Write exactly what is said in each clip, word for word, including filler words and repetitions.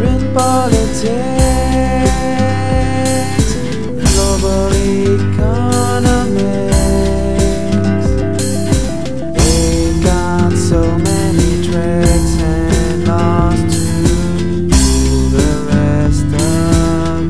They're in politics, global economics. They've got so many tricks and laws to fool the rest of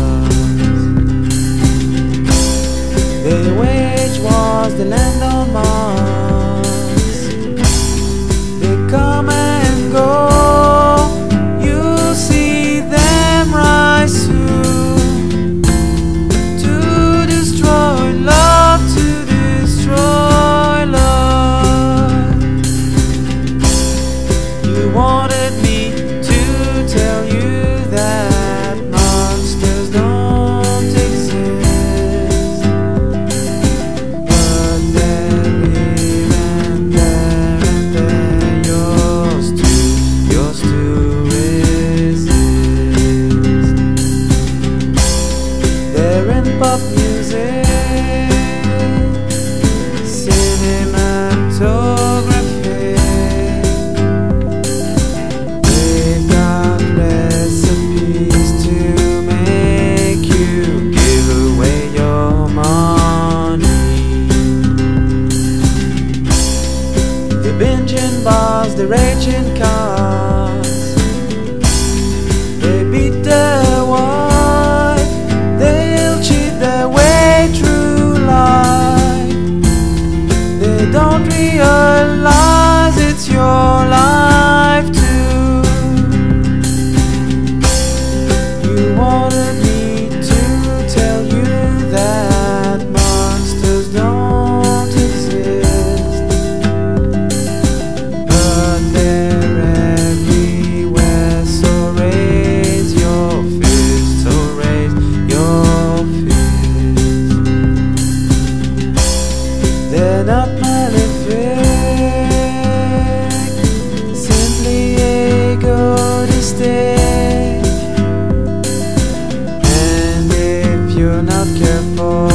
us. They wage wars, they land on Mars. They come and go. You see them rise soon to destroy love, to destroy love. You wanted me to tell you that monsters don't exist, but they're real and they're and they're yours to, yours to resist. They're in pop music, cinematography. They've got recipes to make you give away your money. They binge in bars, they rage in cars. They beat their wife, they'll cheat their way through life. They don't realize it's your life too. You wanted me to tell you that monsters don't exist, but they're everywhere. So raise your fist, so raise your fist. They're not malefic, simply egotistic. And if you're not careful,